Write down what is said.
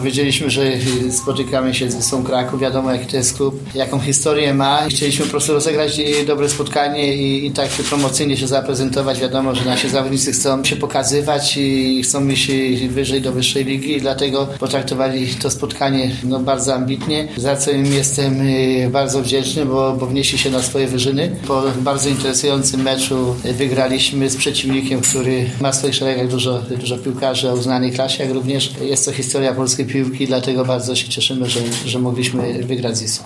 Wiedzieliśmy, że spotykamy się z Wisłą Kraków, wiadomo jaki to jest klub, jaką historię ma. Chcieliśmy po prostu rozegrać dobre spotkanie i tak promocyjnie się zaprezentować. Wiadomo, że nasi zawodnicy chcą się pokazywać i chcą iść wyżej do wyższej ligi i dlatego potraktowali to spotkanie bardzo ambitnie, za co im jestem bardzo wdzięczny, bo wnieśli się na swoje wyżyny. Po bardzo interesującym meczu wygraliśmy z przeciwnikiem, który ma w swoich szeregach dużo piłkarzy o uznanej klasie, jak również jest to historia polskiej piłki, dlatego bardzo się cieszymy, że mogliśmy wygrać z Wisłą.